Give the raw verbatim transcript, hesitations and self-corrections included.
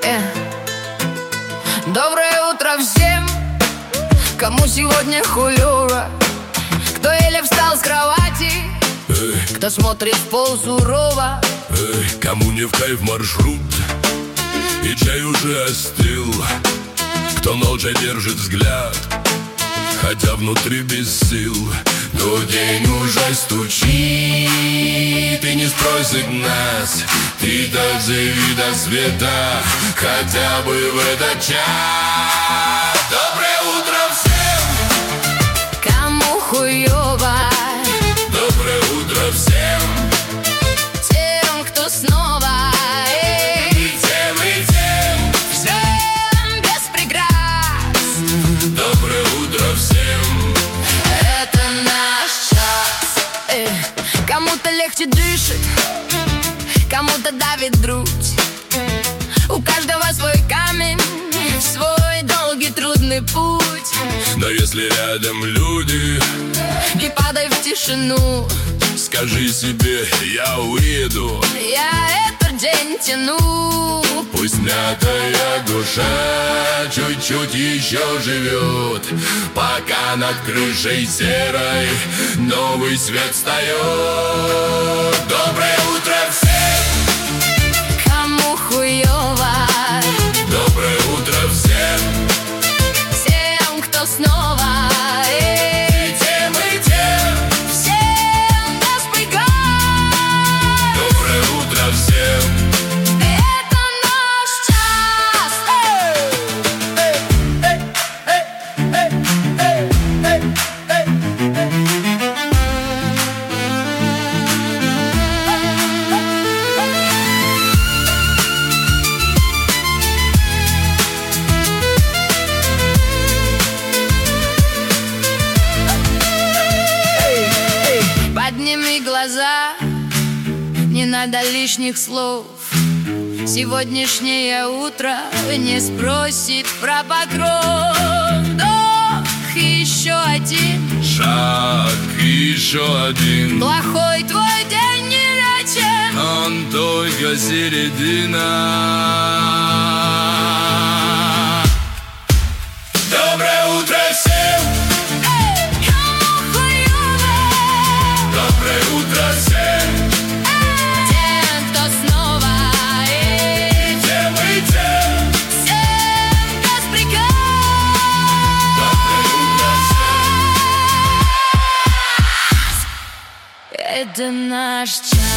yeah. Доброе утро всем, кому сегодня хуёво, кто еле встал с кровати, эй, кто смотрит в пол сурово, эй, кому не в кайф маршрут и чай уже остыл, кто молча держит взгляд, хотя внутри без сил. Но день уже стучит и не спросит нас, ты так живи до света, хотя бы в этот час. Доброе утро всем, кому хуёво. Доброе утро всем, тем, кто снова, эй, и тем, и тем, всем без преград. доброе утро всем. Это наш час, эй. Кому-то легче дышит, кому-то давит грудь. У каждого свой камень, свой долгий трудный путь. Но если рядом люди, не падай в тишину, скажи себе, я уеду, я этот день тяну. пусть мятая душа чуть-чуть еще живет, пока над крышей серой новый свет встает. Доброе утро всем, кому хуёво. доброе утро всем, Тем, кто снова, эй, и тем, и тем, всем без преград. доброе утро всем. Это наш час, подними глаза, не надо лишних слов. Сегодняшнее утро не спросит про покров. Вдох и еще один, Шаг и еще один, плохой твой день не вечен. он только середина. Доброе утро всем, Эй, кому хуёво. доброе утро всем, Тем, кто снова, эй, тем, и тем, всем без преград. доброе утро всем. Это наш час.